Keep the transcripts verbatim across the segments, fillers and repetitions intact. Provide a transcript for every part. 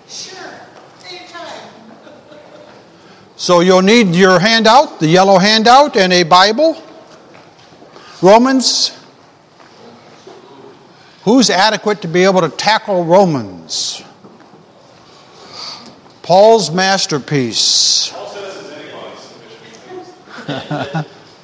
Sure. Take time. So you'll need your handout, the yellow handout, and a Bible. Romans. Who's adequate to be able to tackle Romans? Paul's masterpiece. Paul says it's anybody's.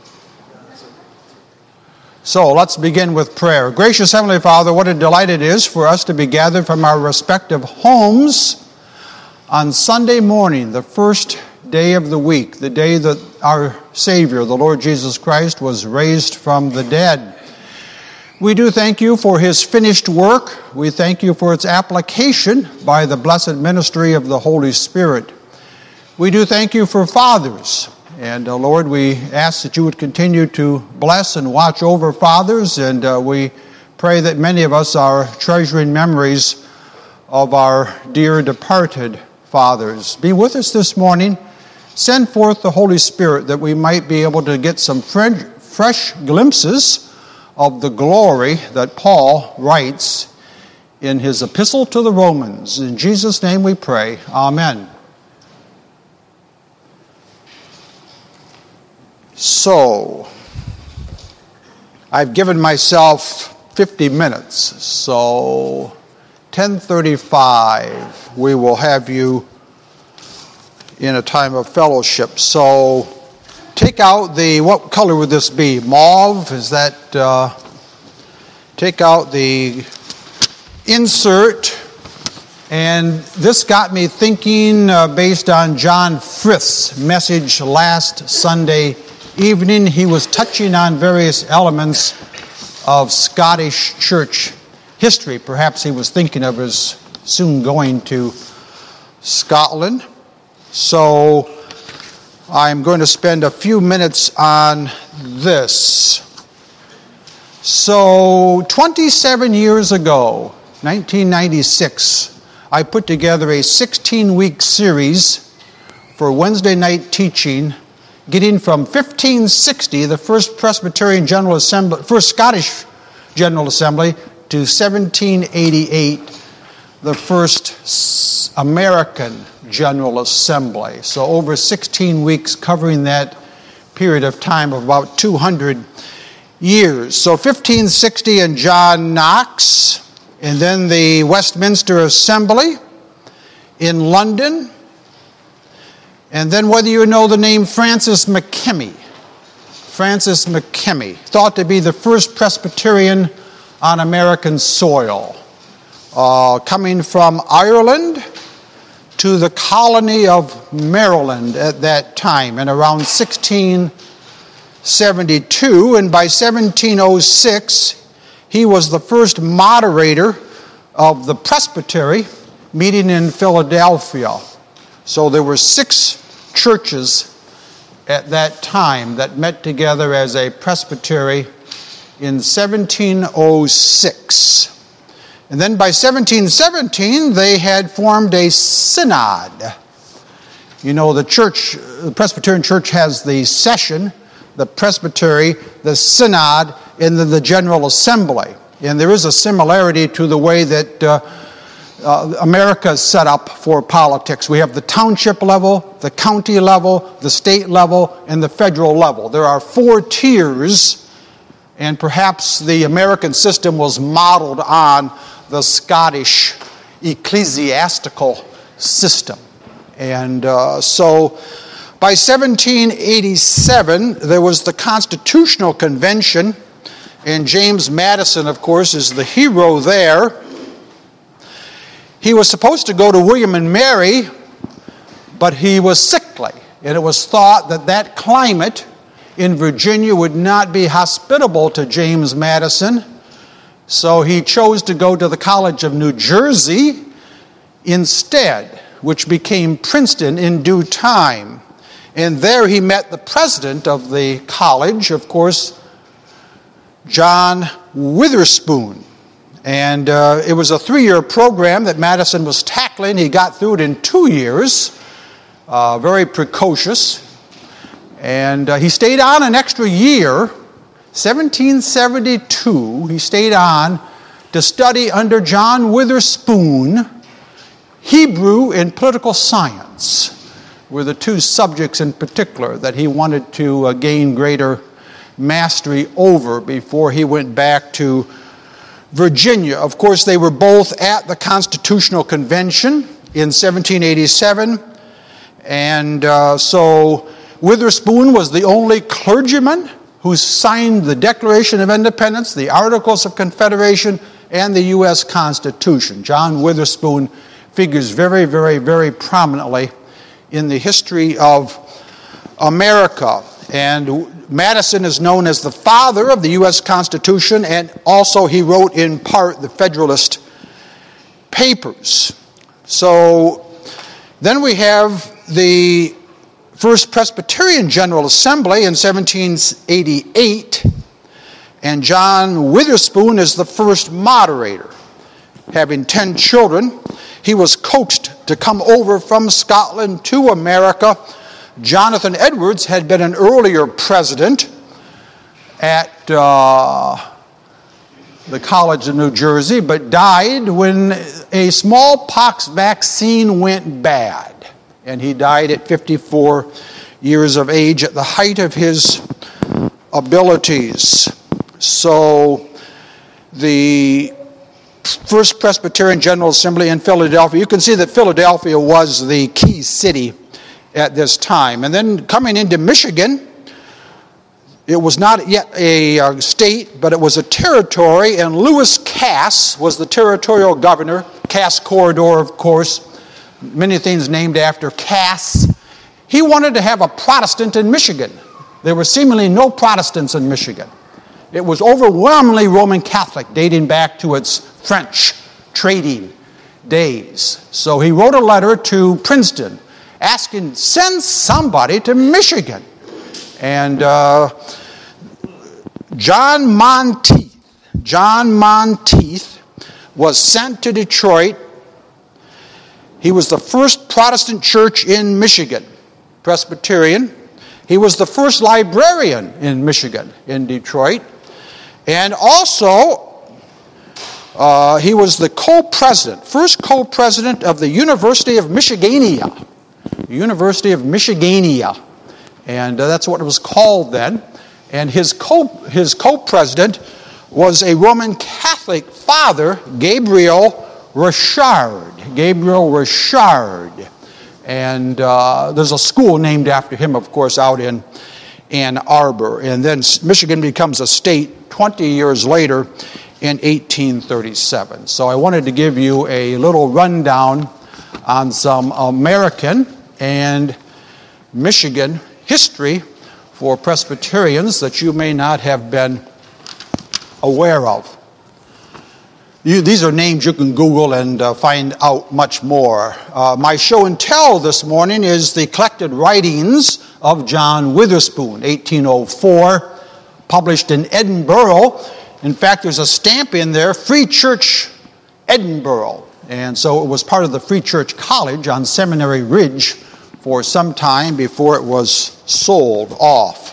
So let's begin with prayer. Gracious Heavenly Father, what a delight it is for us to be gathered from our respective homes on Sunday morning, the first day of the week, the day that our Savior, the Lord Jesus Christ, was raised from the dead. We do thank you for his finished work. We thank you for its application by the blessed ministry of the Holy Spirit. We do thank you for fathers. And uh, Lord, we ask that you would continue to bless and watch over fathers. And uh, we pray that many of us are treasuring memories of our dear departed fathers. Be with us this morning. Send forth the Holy Spirit that we might be able to get some fresh glimpses of the glory that Paul writes in his epistle to the Romans. In Jesus' name we pray. Amen. So, I've given myself fifty minutes, so ten thirty-five we will have you in a time of fellowship. So, take out the, what color would this be? Mauve? Is that, uh, take out the insert. And this got me thinking uh, based on John Frith's message last Sunday evening. He was touching on various elements of Scottish church history. Perhaps he was thinking of his soon going to Scotland. So I'm going to spend a few minutes on this. So twenty-seven years ago, nineteen ninety-six, I put together a sixteen-week series for Wednesday night teaching, getting from fifteen sixty, the first Presbyterian General Assembly, first Scottish General Assembly, to seventeen eighty-eight, the first American General Assembly. So over sixteen weeks covering that period of time of about two hundred years. So fifteen sixty and John Knox, and then the Westminster Assembly in London, and then whether you know the name Francis McKemmy. Francis McKemmy, thought to be the first Presbyterian on American soil, uh, coming from Ireland to the colony of Maryland at that time, in around sixteen seventy-two, and by seventeen oh six, he was the first moderator of the presbytery meeting in Philadelphia. So there were six churches at that time that met together as a presbytery in seventeen oh six. And then by seventeen seventeen, they had formed a synod. You know, the church, the Presbyterian Church has the session, the presbytery, the synod, and then the General Assembly. And there is a similarity to the way that uh, uh, America is set up for politics. We have the township level, the county level, the state level, and the federal level. There are four tiers, and perhaps the American system was modeled on the Scottish ecclesiastical system. And uh, so by seventeen eighty-seven, there was the Constitutional Convention, and James Madison, of course, is the hero there. He was supposed to go to William and Mary, but he was sickly, and it was thought that that climate in Virginia would not be hospitable to James Madison. So he chose to go to the College of New Jersey instead, which became Princeton in due time. And there he met the president of the college, of course, John Witherspoon. And uh, it was a three-year program that Madison was tackling. He got through it in two years, uh, very precocious. And uh, he stayed on an extra year. seventeen seventy-two, he stayed on to study under John Witherspoon Hebrew and political science were the two subjects in particular that he wanted to uh, gain greater mastery over before he went back to Virginia. Of course, they were both at the Constitutional Convention in seventeen eighty-seven, and uh, so Witherspoon was the only clergyman who signed the Declaration of Independence, the Articles of Confederation, and the U S Constitution. John Witherspoon figures very, very, very prominently in the history of America. And Madison is known as the father of the U S Constitution, and also he wrote in part the Federalist Papers. So then we have the First Presbyterian General Assembly in seventeen eighty-eight, and John Witherspoon is the first moderator. Having ten children, he was coaxed to come over from Scotland to America. Jonathan Edwards had been an earlier president at uh, the College of New Jersey, but died when a smallpox vaccine went bad. And he died at fifty-four years of age at the height of his abilities. So the First Presbyterian General Assembly in Philadelphia, you can see that Philadelphia was the key city at this time. And then coming into Michigan, it was not yet a uh, state, but it was a territory, and Lewis Cass was the territorial governor. Cass Corridor, of course, many things named after Cass. He wanted to have a Protestant in Michigan. There were seemingly no Protestants in Michigan. It was overwhelmingly Roman Catholic, dating back to its French trading days. So he wrote a letter to Princeton asking, send somebody to Michigan. And uh, John Monteith, John Monteith was sent to Detroit. He was the first Protestant church in Michigan, Presbyterian. He was the first librarian in Michigan, in Detroit. And also, uh, he was the co-president, first co-president of the University of Michigania. University of Michigania. And uh, that's what it was called then. And his co his co-president was a Roman Catholic father, Gabriel Richard. Gabriel Richard. And uh, there's a school named after him, of course, out in Ann Arbor. And then Michigan becomes a state twenty years later in eighteen thirty-seven. So I wanted to give you a little rundown on some American and Michigan history for Presbyterians that you may not have been aware of. You, these are names you can Google and uh, find out much more. Uh, my show and tell this morning is the collected writings of John Witherspoon, eighteen oh four, published in Edinburgh. In fact, there's a stamp in there, Free Church, Edinburgh. And so it was part of the Free Church College on Seminary Ridge for some time before it was sold off.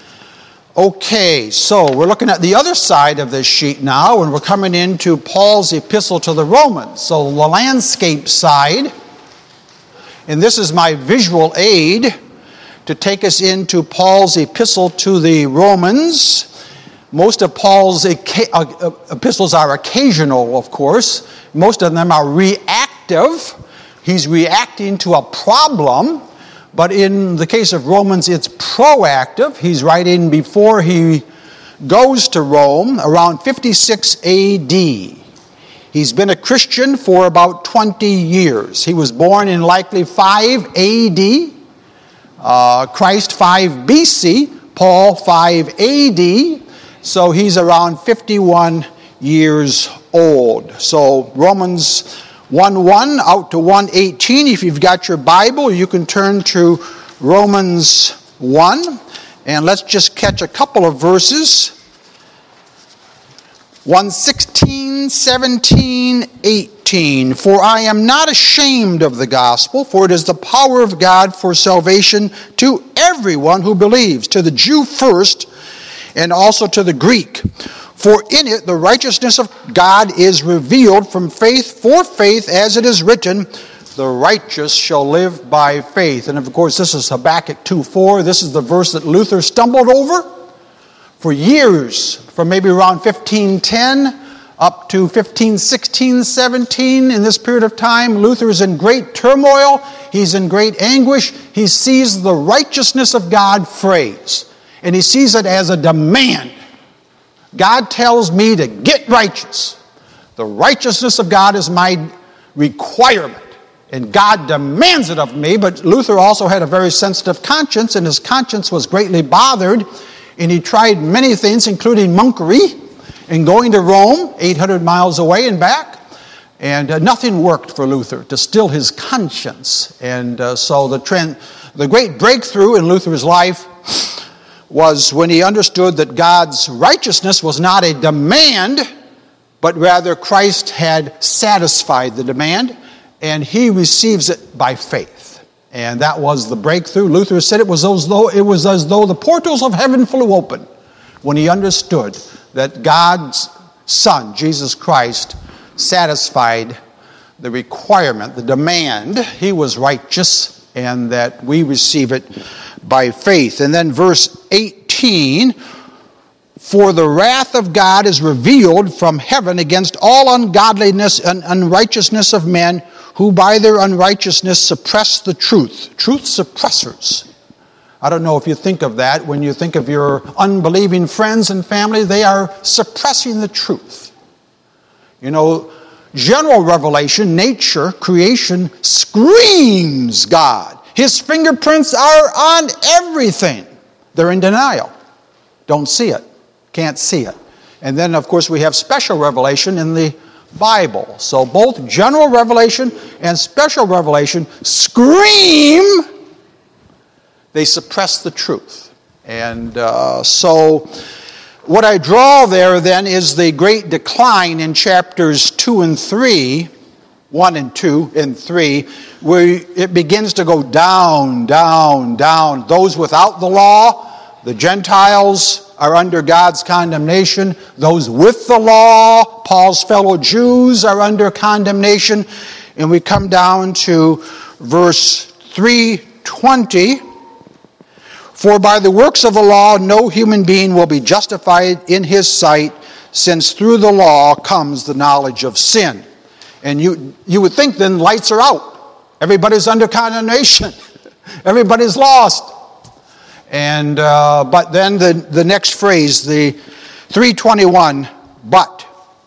Okay, so we're looking at the other side of this sheet now, and we're coming into Paul's epistle to the Romans. So the landscape side, and this is my visual aid to take us into Paul's epistle to the Romans. Most of Paul's epistles are occasional, of course. Most of them are reactive. He's reacting to a problem. But in the case of Romans, it's proactive. He's writing before he goes to Rome, around fifty-six A D. He's been a Christian for about twenty years. He was born in likely five A D, uh, Christ five B C, Paul five A D, so he's around fifty-one years old. So Romans one one out to one eighteen. If you've got your Bible, you can turn to Romans one. And let's just catch a couple of verses. one sixteen, seventeen, eighteen. For I am not ashamed of the gospel, for it is the power of God for salvation to everyone who believes, to the Jew first, and also to the Greek. For in it the righteousness of God is revealed from faith for faith, as it is written, the righteous shall live by faith. And of course, this is Habakkuk two four. This is the verse that Luther stumbled over for years, from maybe around fifteen ten up to fifteen sixteen, seventeen. In this period of time, Luther is in great turmoil. He's in great anguish. He sees the righteousness of God phrase, and he sees it as a demand. God tells me to get righteous. The righteousness of God is my requirement. And God demands it of me, but Luther also had a very sensitive conscience, and his conscience was greatly bothered, and he tried many things, including monkery, and going to Rome, eight hundred miles away and back, and uh, nothing worked for Luther to still his conscience. And uh, so the, trend, the great breakthrough in Luther's life was when he understood that God's righteousness was not a demand, but rather Christ had satisfied the demand, and he receives it by faith. And that was the breakthrough. Luther said it was as though it was as though the portals of heaven flew open when he understood that God's Son, Jesus Christ, satisfied the requirement, the demand. He was righteous, and that we receive it by faith. And then verse eighteen, for the wrath of God is revealed from heaven against all ungodliness and unrighteousness of men, who by their unrighteousness suppress the truth. Truth suppressors. I don't know if you think of that when you think of your unbelieving friends and family. They are suppressing the truth. You know, general revelation, nature, creation screams God. His fingerprints are on everything. They're in denial. Don't see it. Can't see it. And then, of course, we have special revelation in the Bible. So both general revelation and special revelation scream. They suppress the truth. And uh, so what I draw there then is the great decline in chapters two and three, one and two and three, where it begins to go down, down, down. Those without the law, the Gentiles, are under God's condemnation. Those with the law, Paul's fellow Jews, are under condemnation. And we come down to verse three twenty. For by the works of the law no human being will be justified in his sight, since through the law comes the knowledge of sin. And you, you would think then lights are out. Everybody's under condemnation. Everybody's lost. And uh, but then the, the next phrase, the three twenty-one, but.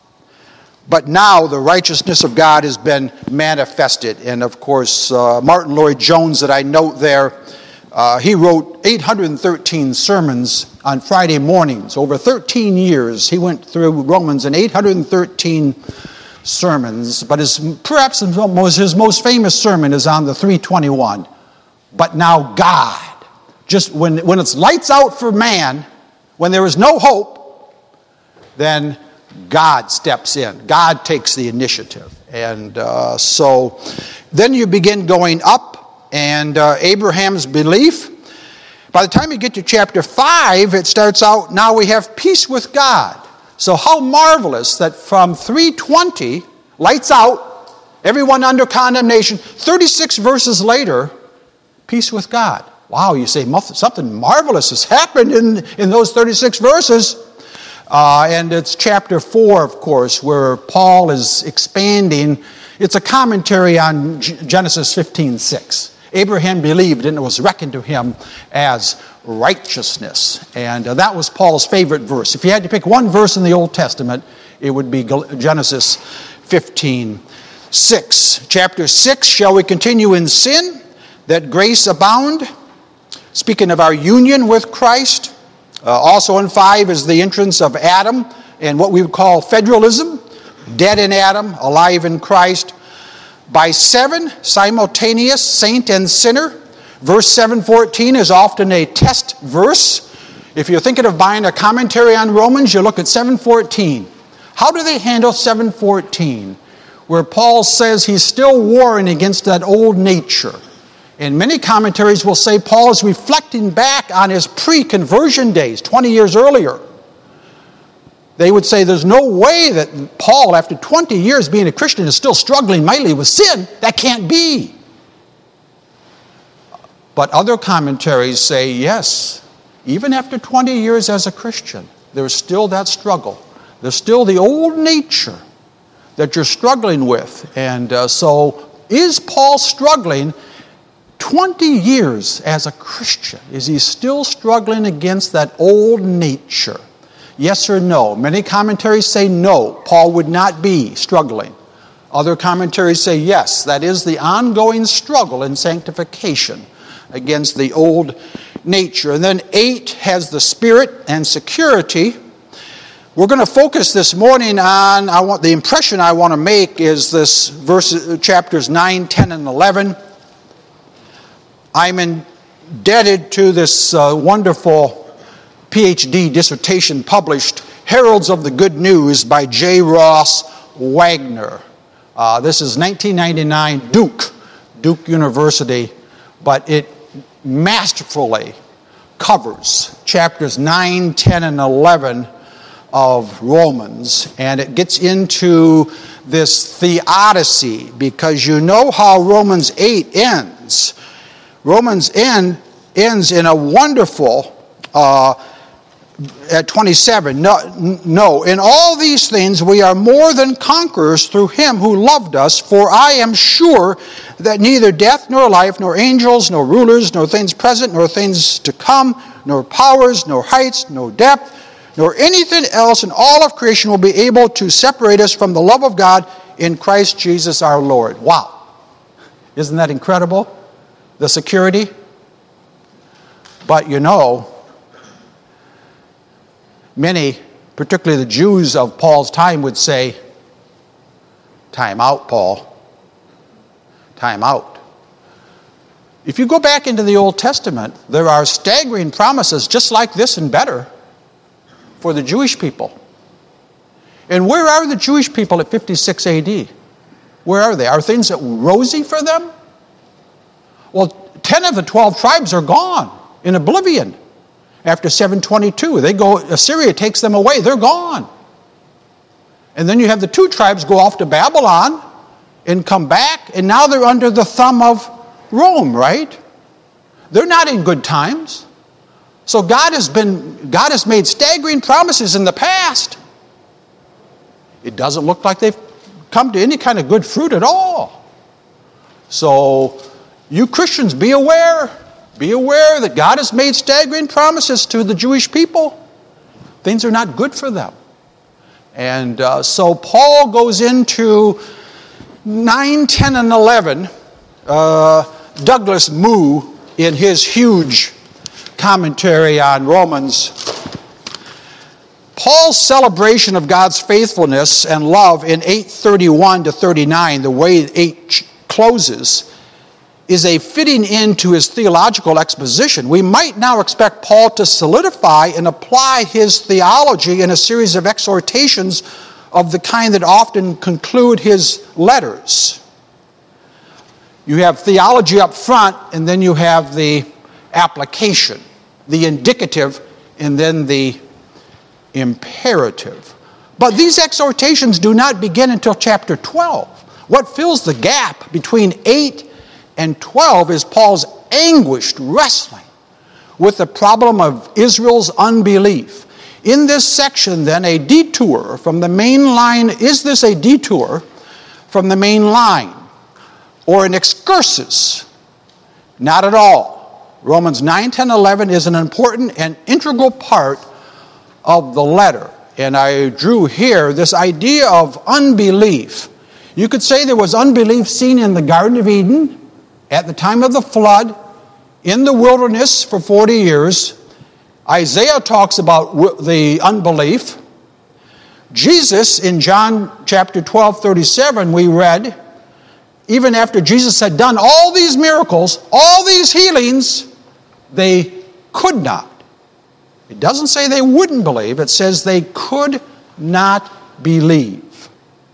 But now the righteousness of God has been manifested. And of course, uh, Martin Lloyd-Jones that I note there, uh, he wrote eight hundred thirteen sermons on Friday mornings. Over thirteen years, he went through Romans in eight hundred thirteen sermons. But his, perhaps his most famous sermon is on the three twenty-one. But now God. Just when, when it's lights out for man, when there is no hope, then God steps in. God takes the initiative. And uh, so then you begin going up, and uh, Abraham's belief. By the time you get to chapter five, it starts out, now we have peace with God. So how marvelous that from three twenty, lights out, everyone under condemnation, thirty-six verses later, peace with God. Wow, you say something marvelous has happened in, in those thirty-six verses. Uh, and it's chapter four, of course, where Paul is expanding. It's a commentary on G- Genesis fifteen six. Abraham believed, and it was reckoned to him as righteousness. And uh, that was Paul's favorite verse. If you had to pick one verse in the Old Testament, it would be Genesis fifteen six. Chapter six, shall we continue in sin, that grace abound? Speaking of our union with Christ. Uh, also in five is the entrance of Adam and what we would call federalism. Dead in Adam, alive in Christ. By seven, simultaneous saint and sinner. Verse seven fourteen is often a test verse. If you're thinking of buying a commentary on Romans, you look at seven fourteen. How do they handle seven fourteen? Where Paul says he's still warring against that old nature. And many commentaries will say Paul is reflecting back on his pre-conversion days, twenty years earlier. They would say there's no way that Paul, after twenty years being a Christian, is still struggling mightily with sin. That can't be. But other commentaries say, yes, even after twenty years as a Christian, there's still that struggle. There's still the old nature that you're struggling with. And uh, so is Paul struggling twenty years as a Christian? Is he still struggling against that old nature? Yes or no? Many commentaries say no, Paul would not be struggling. Other commentaries say yes, that is the ongoing struggle in sanctification against the old nature. And then eight has the spirit and security. We're going to focus this morning on, I want the impression I want to make is this verses, chapters nine, ten, and eleven. I'm indebted to this uh, wonderful P H D dissertation published, Heralds of the Good News by J. Ross Wagner. Uh, this is nineteen ninety-nine, Duke, Duke University, but it masterfully covers chapters nine, ten, and eleven of Romans, and it gets into this theodicy, because you know how Romans eight ends. Romans end, ends in a wonderful uh, at twenty-seven, no, no, in all these things we are more than conquerors through him who loved us, for I am sure that neither death nor life, nor angels, nor rulers, nor things present, nor things to come, nor powers, nor heights, nor depth, nor anything else in all of creation will be able to separate us from the love of God in Christ Jesus our Lord. Wow. Isn't that incredible? The security. But you know, many, particularly the Jews of Paul's time, would say, time out, Paul. Time out. If you go back into the Old Testament, there are staggering promises just like this and better for the Jewish people. And where are the Jewish people at fifty-six A D? Where are they? Are things rosy for them? Well, ten of the twelve tribes are gone in oblivion. After seven twenty-two, they go, Assyria takes them away, they're gone. And then you have the two tribes go off to Babylon and come back, and now they're under the thumb of Rome, right? They're not in good times. So God has been, God has made staggering promises in the past. It doesn't look like they've come to any kind of good fruit at all. So you Christians, be aware. Be aware that God has made staggering promises to the Jewish people. Things are not good for them. And uh, so Paul goes into nine, ten, and eleven. Uh, Douglas Moo, in his huge commentary on Romans, Paul's celebration of God's faithfulness and love in eight thirty-one to thirty-nine, the way eight closes, is a fitting end to his theological exposition. We might now expect Paul to solidify and apply his theology in a series of exhortations of the kind that often conclude his letters. You have theology up front, and then you have the application, the indicative, and then the imperative. But these exhortations do not begin until chapter twelve. What fills the gap between eight and twelve is Paul's anguished wrestling with the problem of Israel's unbelief. In this section, then, a detour from the main line. Is this a detour from the main line or an excursus? Not at all. Romans nine, ten, eleven is an important and integral part of the letter. And I drew here this idea of unbelief. You could say there was unbelief seen in the Garden of Eden, at the time of the flood, in the wilderness for forty years. Isaiah talks about the unbelief. Jesus, in John chapter twelve, thirty-seven, we read, even after Jesus had done all these miracles, all these healings, they could not. It doesn't say they wouldn't believe. It says they could not believe.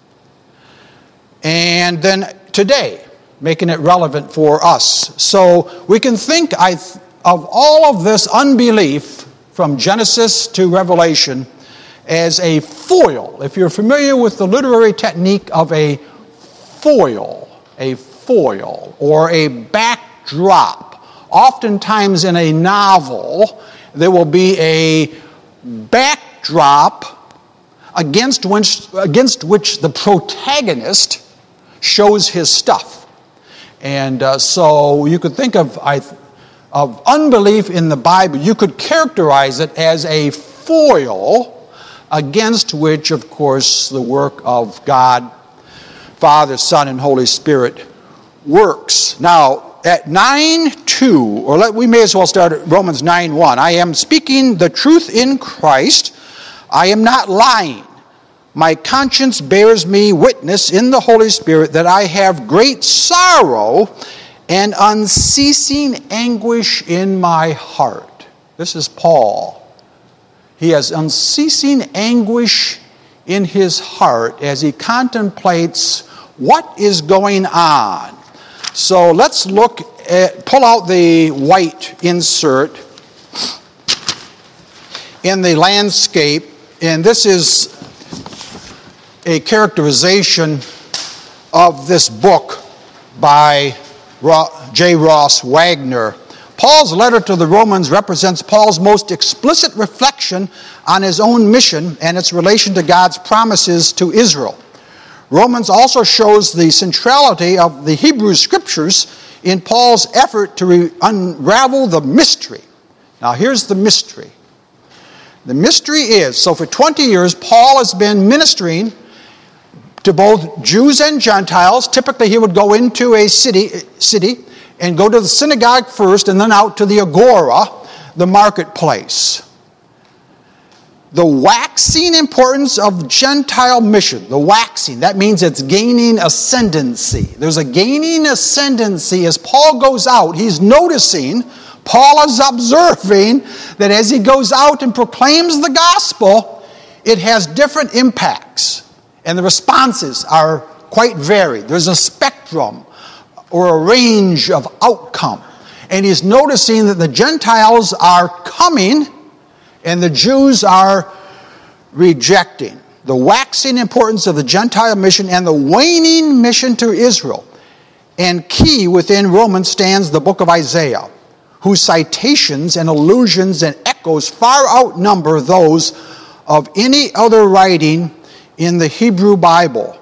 And then today, making it relevant for us. So we can think of all of this unbelief from Genesis to Revelation as a foil. If you're familiar with the literary technique of a foil, a foil, or a backdrop, oftentimes in a novel, there will be a backdrop against which, against which the protagonist shows his stuff. And uh, so you could think of, I, of unbelief in the Bible, you could characterize it as a foil against which, of course, the work of God, Father, Son, and Holy Spirit works. Now, at nine two, or let, we may as well start at Romans nine one. I am speaking the truth in Christ. I am not lying. My conscience bears me witness in the Holy Spirit that I have great sorrow and unceasing anguish in my heart. This is Paul. He has unceasing anguish in his heart as he contemplates what is going on. So let's look at, pull out the white insert in the landscape, and this is a characterization of this book by J. Ross Wagner. Paul's letter to the Romans represents Paul's most explicit reflection on his own mission and its relation to God's promises to Israel. Romans also shows the centrality of the Hebrew Scriptures in Paul's effort to re- unravel the mystery. Now here's the mystery. The mystery is, so for twenty years, Paul has been ministering to both Jews and Gentiles. Typically he would go into a city, city and go to the synagogue first and then out to the agora, the marketplace. The waxing importance of Gentile mission, the waxing, that means it's gaining ascendancy. There's a gaining ascendancy as Paul goes out. He's noticing, Paul is observing that as he goes out and proclaims the gospel, it has different impacts. And the responses are quite varied. There's a spectrum or a range of outcome. And he's noticing that the Gentiles are coming and the Jews are rejecting. The waxing importance of the Gentile mission and the waning mission to Israel. And key within Romans stands the book of Isaiah, whose citations and allusions and echoes far outnumber those of any other writing in the Hebrew Bible.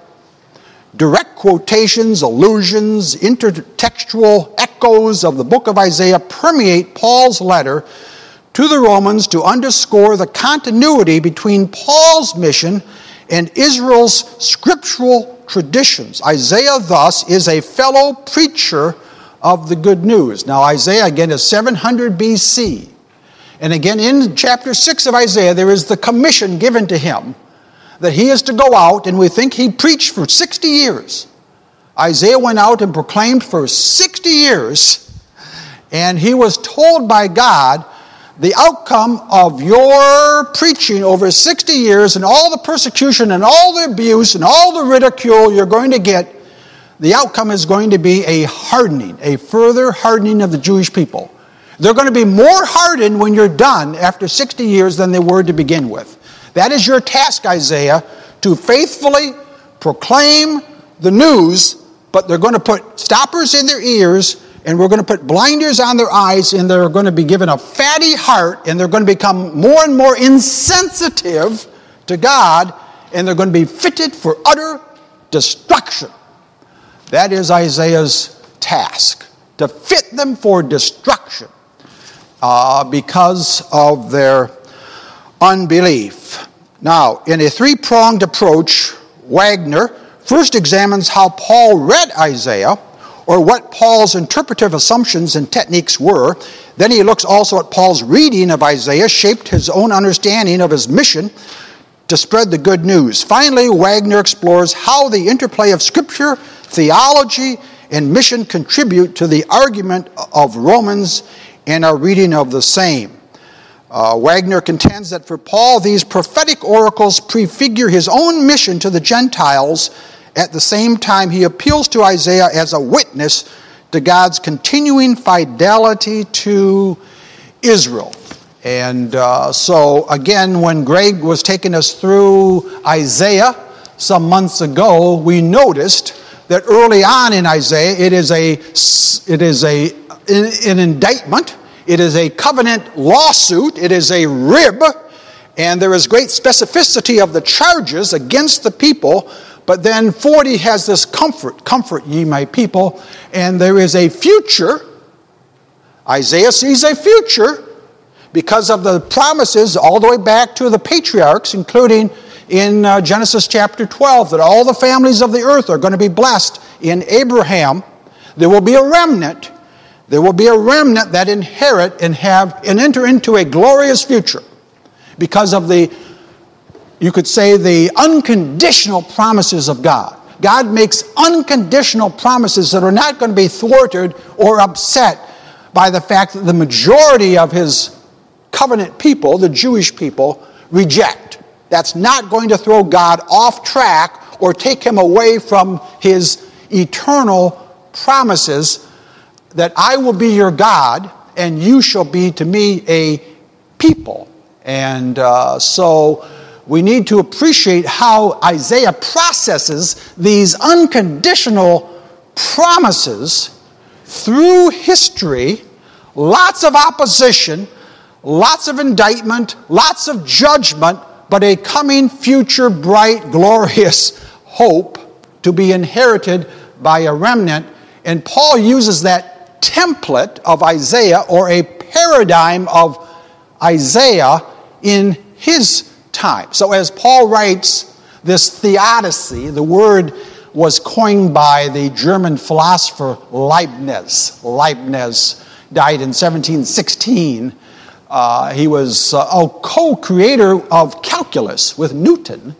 Direct quotations, allusions, intertextual echoes of the book of Isaiah permeate Paul's letter to the Romans to underscore the continuity between Paul's mission and Israel's scriptural traditions. Isaiah, thus, is a fellow preacher of the good news. Now, Isaiah, again, is seven hundred B C. And again, in chapter six of Isaiah, there is the commission given to him that he is to go out, and we think he preached for sixty years. Isaiah went out and proclaimed for sixty years, and he was told by God, the outcome of your preaching over sixty years and all the persecution and all the abuse and all the ridicule you're going to get, the outcome is going to be a hardening, a further hardening of the Jewish people. They're going to be more hardened when you're done after sixty years than they were to begin with. That is your task, Isaiah, to faithfully proclaim the news, but they're going to put stoppers in their ears, and we're going to put blinders on their eyes, and they're going to be given a fatty heart, and they're going to become more and more insensitive to God, and they're going to be fitted for utter destruction. That is Isaiah's task, to fit them for destruction uh, because of their unbelief. Now, in a three-pronged approach, Wagner first examines how Paul read Isaiah, or what Paul's interpretive assumptions and techniques were. Then he looks also at Paul's reading of Isaiah, shaped his own understanding of his mission to spread the good news. Finally, Wagner explores how the interplay of Scripture, theology, and mission contribute to the argument of Romans and our reading of the same. Uh, Wagner contends that for Paul, these prophetic oracles prefigure his own mission to the Gentiles. At the same time, he appeals to Isaiah as a witness to God's continuing fidelity to Israel. And uh, so, again, when Greg was taking us through Isaiah some months ago, we noticed that early on in Isaiah, it is a it is a an indictment, it is a covenant lawsuit, it is a rib, and there is great specificity of the charges against the people. But then forty has this comfort, comfort ye my people, and there is a future. Isaiah sees a future because of the promises all the way back to the patriarchs, including in uh, Genesis chapter twelve, that all the families of the earth are going to be blessed. In Abraham, there will be a remnant. There will be a remnant that inherit and have and enter into a glorious future because of the, you could say, the unconditional promises of God. God makes unconditional promises that are not going to be thwarted or upset by the fact that the majority of his covenant people, the Jewish people, reject. That's not going to throw God off track or take him away from his eternal promises that I will be your God and you shall be to me a people. And uh, so we need to appreciate how Isaiah processes these unconditional promises through history, lots of opposition, lots of indictment, lots of judgment, but a coming future bright, glorious hope to be inherited by a remnant. And Paul uses that template of Isaiah, or a paradigm of Isaiah, in his time. So as Paul writes this theodicy, the word was coined by the German philosopher Leibniz. Leibniz died in seventeen sixteen. Uh, he was uh, a co-creator of calculus with Newton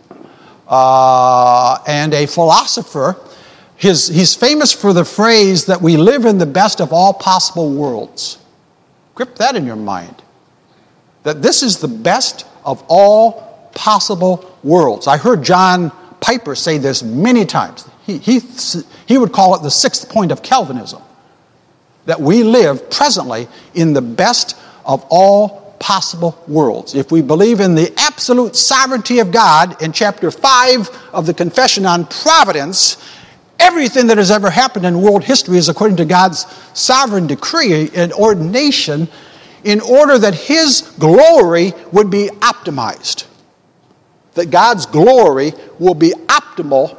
uh, and a philosopher. His, he's famous for the phrase that we live in the best of all possible worlds. Grip that in your mind. That this is the best of all possible worlds. I heard John Piper say this many times. He, he, he would call it the sixth point of Calvinism. That we live presently in the best of all possible worlds. If we believe in the absolute sovereignty of God in chapter five of the Confession on Providence, everything that has ever happened in world history is according to God's sovereign decree and ordination in order that his glory would be optimized. That God's glory will be optimal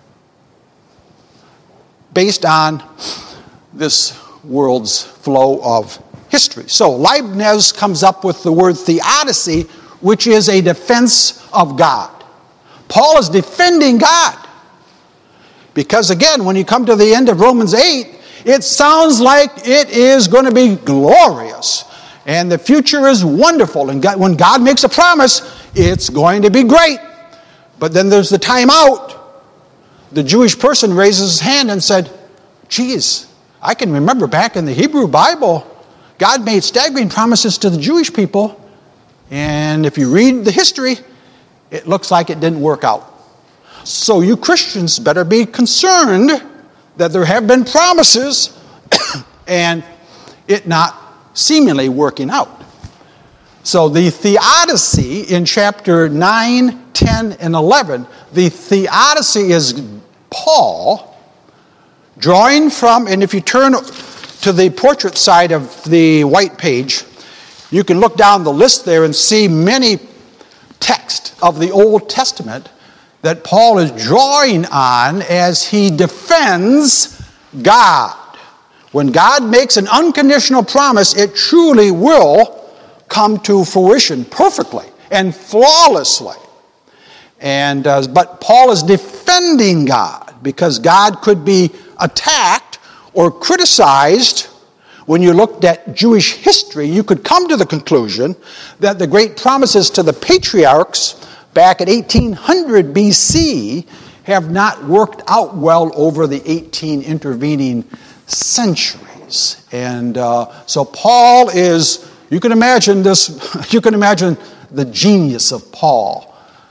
based on this world's flow of history. So Leibniz comes up with the word theodicy, which is a defense of God. Paul is defending God. Because again, when you come to the end of Romans eight, it sounds like it is going to be glorious. And the future is wonderful. And God, when God makes a promise, it's going to be great. But then there's the time out. The Jewish person raises his hand and said, geez, I can remember back in the Hebrew Bible, God made staggering promises to the Jewish people. And if you read the history, it looks like it didn't work out. So you Christians better be concerned that there have been promises and it not seemingly working out. So the theodicy in chapter nine, ten, and eleven, the theodicy is Paul drawing from, and if you turn to the portrait side of the white page, you can look down the list there and see many texts of the Old Testament that Paul is drawing on as he defends God. When God makes an unconditional promise, it truly will come to fruition perfectly and flawlessly. And uh, but Paul is defending God because God could be attacked or criticized. When you looked at Jewish history, you could come to the conclusion that the great promises to the patriarchs back at eighteen hundred B C have not worked out well over the eighteen intervening centuries. And uh, so Paul is, you can imagine this, you can imagine the genius of Paul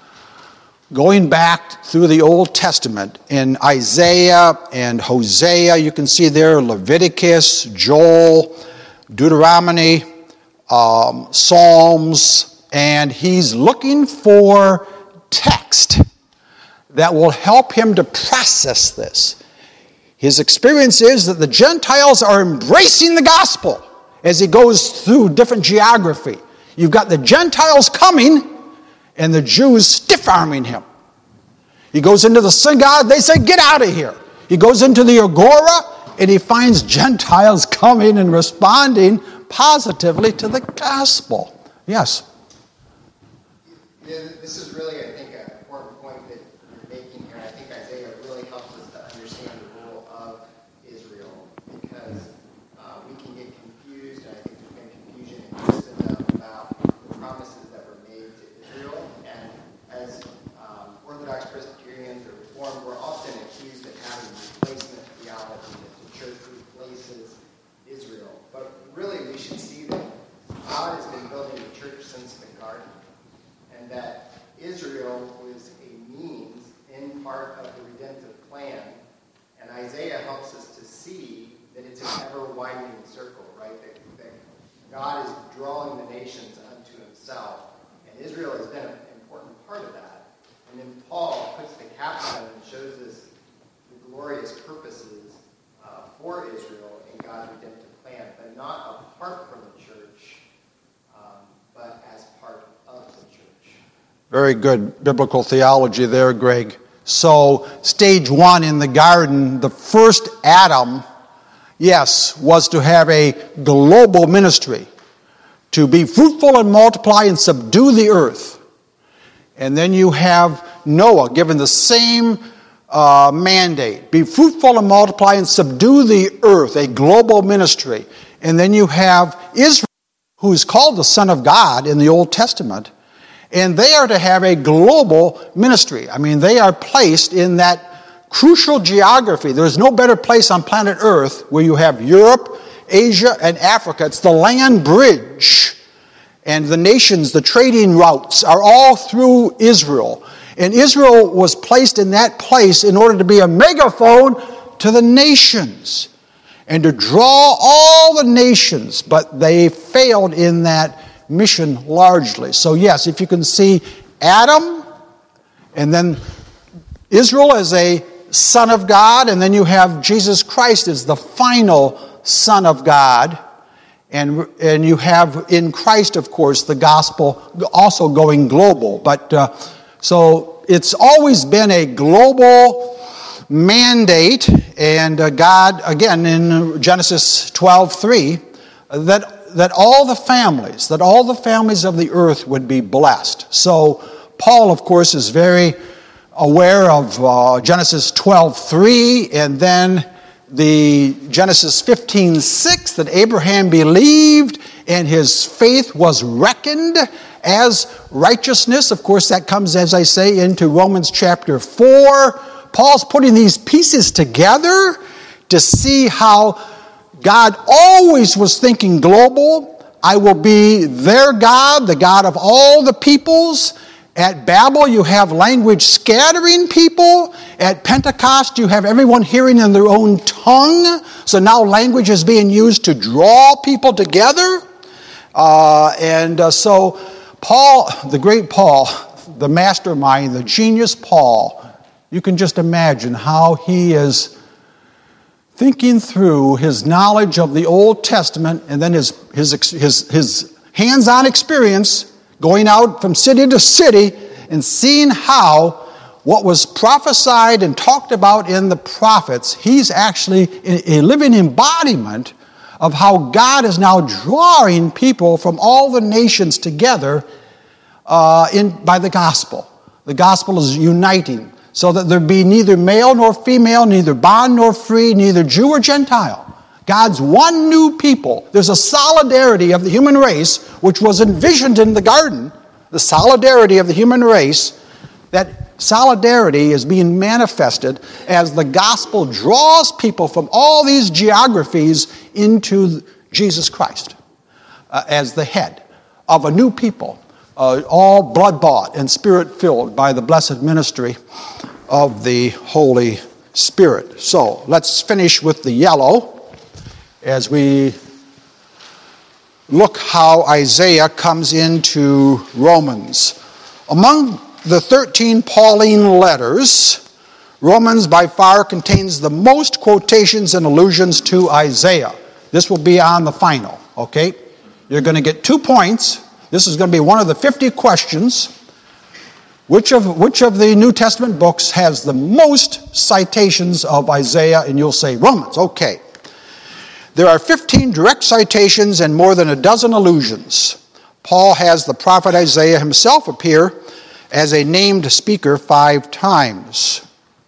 going back through the Old Testament in Isaiah and Hosea. You can see there Leviticus, Joel, Deuteronomy, um, Psalms, and he's looking for text that will help him to process this. His experience is that the Gentiles are embracing the gospel as he goes through different geography. You've got the Gentiles coming and the Jews stiff-arming him. He goes into the synagogue, they say, get out of here. He goes into the agora, and he finds Gentiles coming and responding positively to the gospel. Yes? Yeah, this is really, I think, an important point that you're making here. I think Isaiah really helps us to understand the role of Israel, because uh, we can get confused, and I think there's been confusion in Christendom about the promises that were made to Israel. And as um, Orthodox Presbyterians or Reformed, we're often accused of having replacement theology, that the church replaces Israel. But really, we should see that God has been building the church since the garden, and that Israel was a means in part of the redemptive plan. And Isaiah helps us to see that it's an ever-widening circle, right? That, that God is drawing the nations unto himself, and Israel has been an important part of that. And then Paul puts the capstone and shows us the glorious purposes uh, for Israel in God's redemptive plan, but not apart from the church, um, but as part of the church. Very good biblical theology there, Greg. So, stage one in the garden, the first Adam, yes, was to have a global ministry, to be fruitful and multiply and subdue the earth. And then you have Noah given the same uh, mandate, be fruitful and multiply and subdue the earth, a global ministry. And then you have Israel, who is called the Son of God in the Old Testament, and they are to have a global ministry. I mean, they are placed in that crucial geography. There's no better place on planet Earth where you have Europe, Asia, and Africa. It's the land bridge. And the nations, the trading routes are all through Israel. And Israel was placed in that place in order to be a megaphone to the nations and to draw all the nations. But they failed in that mission largely. So yes, if you can see Adam, and then Israel as a son of God, and then you have Jesus Christ as the final Son of God, and and you have in Christ, of course, the gospel also going global. But uh, so it's always been a global mandate, and uh, God, again, in Genesis twelve three, that that all the families, that all the families of the earth would be blessed. So Paul, of course, is very aware of uh, Genesis twelve three, and then the Genesis fifteen six, that Abraham believed and his faith was reckoned as righteousness. Of course, that comes, as I say, into Romans chapter four. Paul's putting these pieces together to see how God always was thinking global. I will be their God, the God of all the peoples. At Babel, you have language scattering people. At Pentecost, you have everyone hearing in their own tongue. So now language is being used to draw people together. Uh, and uh, so Paul, the great Paul, the mastermind, the genius Paul, you can just imagine how he is thinking through his knowledge of the Old Testament, and then his his his, his hands-on experience going out from city to city and seeing how what was prophesied and talked about in the prophets, he's actually a living embodiment of how God is now drawing people from all the nations together uh, in by the gospel. The gospel is uniting, so that there be neither male nor female, neither bond nor free, neither Jew or Gentile. God's one new people. There's a solidarity of the human race, which was envisioned in the garden, the solidarity of the human race. That solidarity is being manifested as the gospel draws people from all these geographies into Jesus Christ uh, as the head of a new people. Uh, all blood-bought and spirit-filled by the blessed ministry of the Holy Spirit. So, let's finish with the yellow as we look how Isaiah comes into Romans. Among the thirteen Pauline letters, Romans by far contains the most quotations and allusions to Isaiah. This will be on the final, okay? You're going to get two points. This is going to be one of the fifty questions. Which of, which of the New Testament books has the most citations of Isaiah? And you'll say Romans. Okay. There are fifteen direct citations and more than a dozen allusions. Paul has the prophet Isaiah himself appear as a named speaker five times.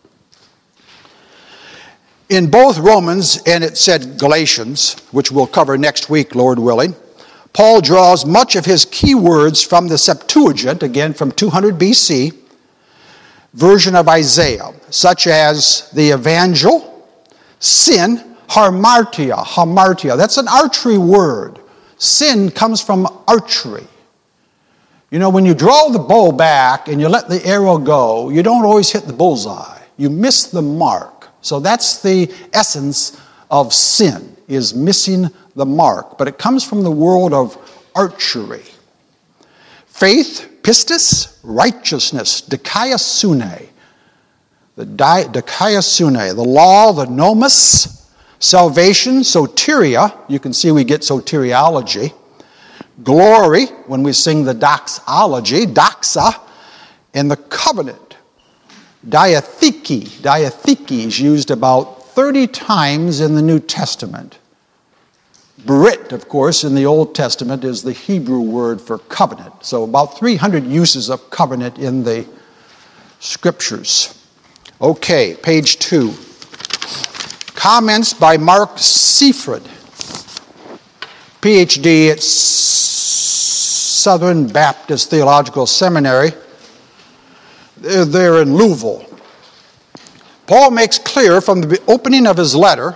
In both Romans and it said Galatians, which we'll cover next week, Lord willing, Paul draws much of his key words from the Septuagint, again from two hundred B C, version of Isaiah, such as the evangel, sin, hamartia, hamartia. That's an archery word. Sin comes from archery. You know, when you draw the bow back and you let the arrow go, you don't always hit the bullseye. You miss the mark. So that's the essence of sin, is missing the mark. But it comes from the world of archery. Faith, pistis, righteousness, dikaiosune. The di- dikaiosune, the law, the nomos, salvation, soteria. You can see we get soteriology. Glory, when we sing the doxology, doxa, and the covenant. Diatheke. Diatheke is used about thirty times in the New Testament. Berit, of course, in the Old Testament is the Hebrew word for covenant. So about three hundred uses of covenant in the Scriptures. Okay, page two. Comments by Mark Seaford, P H D at Southern Baptist Theological Seminary. They're in Louisville. Paul makes clear from the opening of his letter,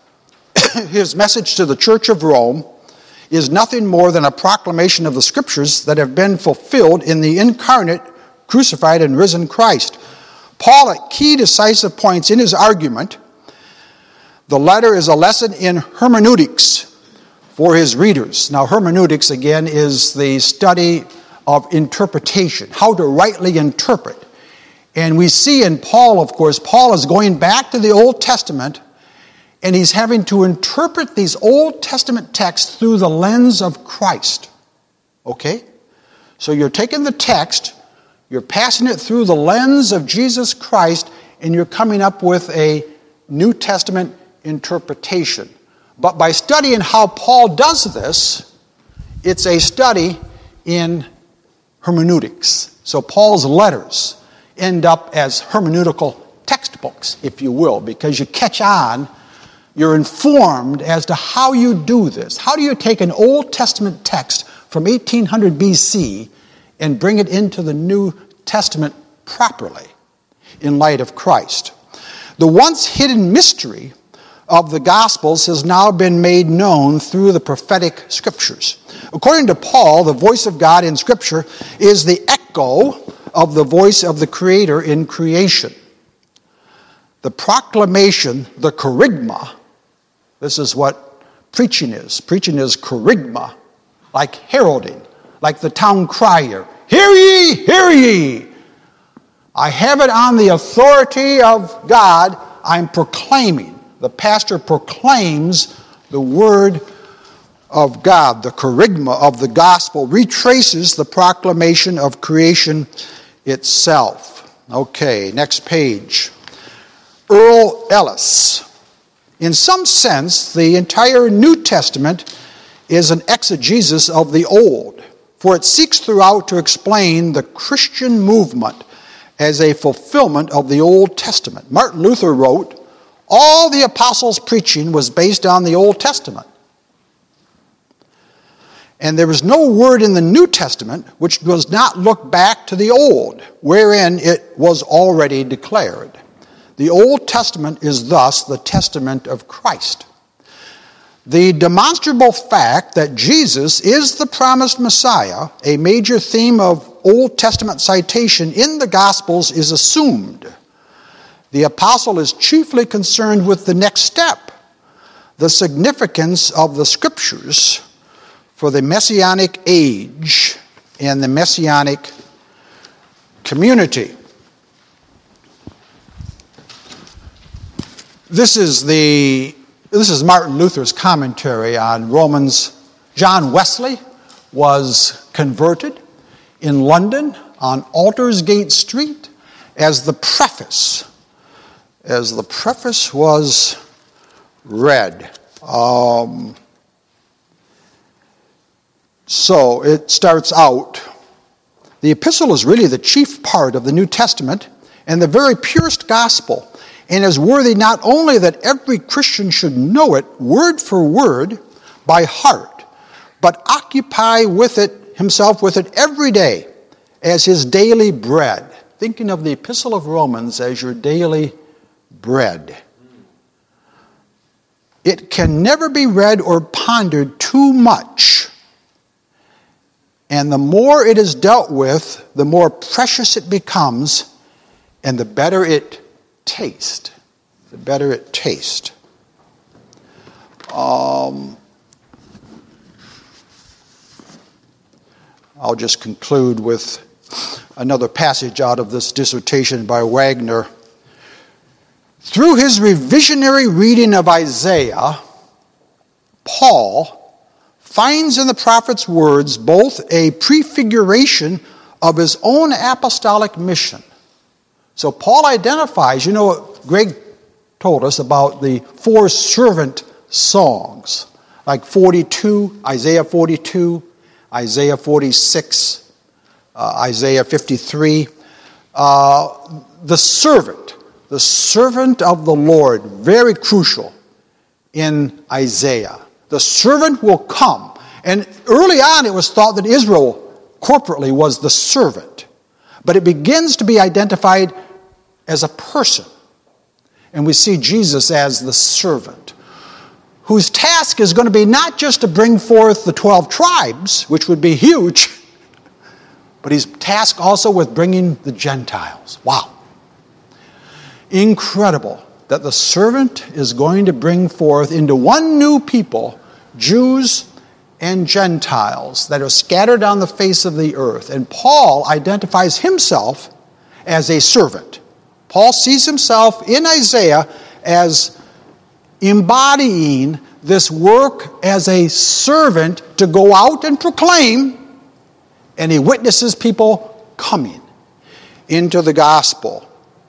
his message to the Church of Rome is nothing more than a proclamation of the Scriptures that have been fulfilled in the incarnate, crucified, and risen Christ. Paul, at key decisive points in his argument, the letter is a lesson in hermeneutics for his readers. Now, hermeneutics, again, is the study of interpretation, how to rightly interpret. And we see in Paul, of course, Paul is going back to the Old Testament, and he's having to interpret these Old Testament texts through the lens of Christ. Okay? So you're taking the text, you're passing it through the lens of Jesus Christ, and you're coming up with a New Testament interpretation. But by studying how Paul does this, it's a study in hermeneutics. So Paul's letters end up as hermeneutical textbooks, if you will, because you catch on, you're informed as to how you do this. How do you take an Old Testament text from eighteen hundred B C and bring it into the New Testament properly in light of Christ? The once hidden mystery of the Gospels has now been made known through the prophetic Scriptures. According to Paul, the voice of God in Scripture is the echo of the voice of the Creator in creation. The proclamation, the kerygma, this is what preaching is. Preaching is kerygma, like heralding, like the town crier. Hear ye, hear ye. I have it on the authority of God. I'm proclaiming. The pastor proclaims the word of God. The kerygma of the gospel retraces the proclamation of creation itself. Okay, next page. Earl Ellis. In some sense, the entire New Testament is an exegesis of the Old, for it seeks throughout to explain the Christian movement as a fulfillment of the Old Testament. Martin Luther wrote, all the apostles' preaching was based on the Old Testament. And there is no word in the New Testament which does not look back to the Old, wherein it was already declared. The Old Testament is thus the testament of Christ. The demonstrable fact that Jesus is the promised Messiah, a major theme of Old Testament citation in the Gospels, is assumed. The apostle is chiefly concerned with the next step, the significance of the Scriptures for the Messianic age and the Messianic community. This is the this is Martin Luther's commentary on Romans. John Wesley was converted in London on Aldersgate Street as the preface, as the preface was read. Um, so it starts out, the epistle is really the chief part of the New Testament and the very purest gospel, and is worthy not only that every Christian should know it word for word by heart, but occupy with it himself with it every day as his daily bread. Thinking of the Epistle of Romans as your daily bread. It can never be read or pondered too much. And the more it is dealt with, the more precious it becomes, and the better it tastes. The better it tastes. Um, I'll just conclude with another passage out of this dissertation by Wagner. Through his revisionary reading of Isaiah, Paul finds in the prophet's words both a prefiguration of his own apostolic mission. So Paul identifies, you know what Greg told us about the four servant songs, like forty-two, Isaiah forty-two, Isaiah forty-six, uh, Isaiah fifty-three. Uh, the servant, the servant of the Lord, very crucial in Isaiah. The servant will come. And early on it was thought that Israel corporately was the servant. But it begins to be identified as a person. And we see Jesus as the servant, whose task is going to be not just to bring forth the twelve tribes, which would be huge, but he's tasked also with bringing the Gentiles. Wow. Incredible that the servant is going to bring forth into one new people, Jews and Gentiles, that are scattered on the face of the earth. And Paul identifies himself as a servant. Paul sees himself in Isaiah as embodying this work as a servant to go out and proclaim, and he witnesses people coming into the gospel.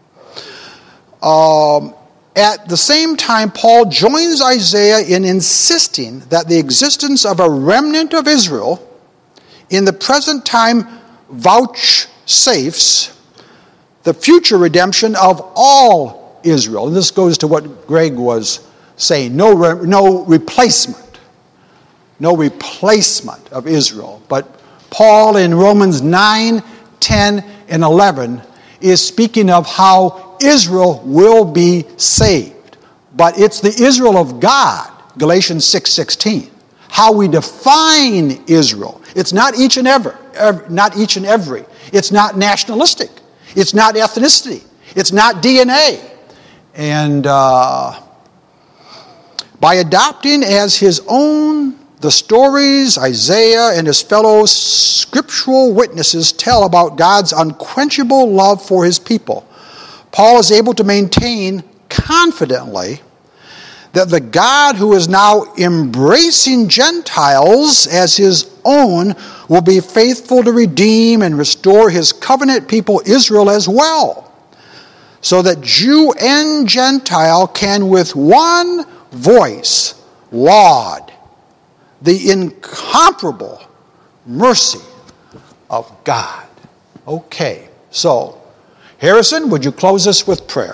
Um, at the same time, Paul joins Isaiah in insisting that the existence of a remnant of Israel in the present time vouchsafes the future redemption of all Israel. And this goes to what Greg was saying. No, re- no replacement. No replacement of Israel. But Paul in Romans nine, ten, and eleven is speaking of how Israel will be saved. But it's the Israel of God, Galatians six sixteen. How we define Israel. It's not each and every, not each and every. It's not nationalistic. It's not ethnicity. It's not D N A. And uh, by adopting as his own the stories Isaiah and his fellow scriptural witnesses tell about God's unquenchable love for his people, Paul is able to maintain confidently that the God who is now embracing Gentiles as his own will be faithful to redeem and restore his covenant people Israel as well, so that Jew and Gentile can with one voice laud the incomparable mercy of God. Okay, so Harrison, would you close us with prayer?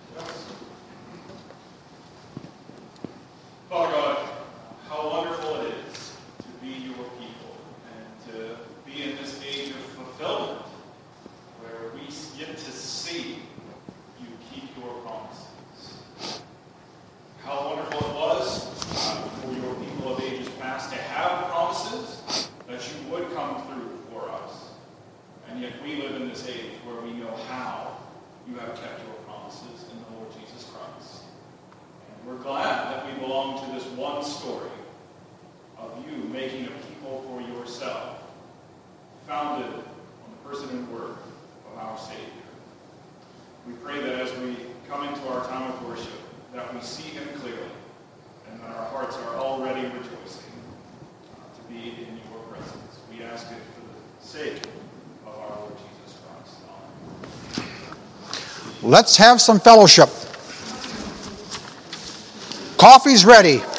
Father God, how wonderful it is to be your people and to be in this age of fulfillment where we get to see you keep your promises. How wonderful it was uh, for your people of ages past to have promises that you would come through for us. And yet we live in this age where we know how you have kept your promises in the Lord Jesus Christ. And we're glad that we belong to this one story of you making a people for yourself, founded on the person and work of our Savior. We pray that as we come into our time of worship, that we see him clearly, and that our hearts are already rejoicing uh, to be in your presence. We ask it for the sake of our Lord Jesus Christ. Amen. Let's have some fellowship. Coffee's ready.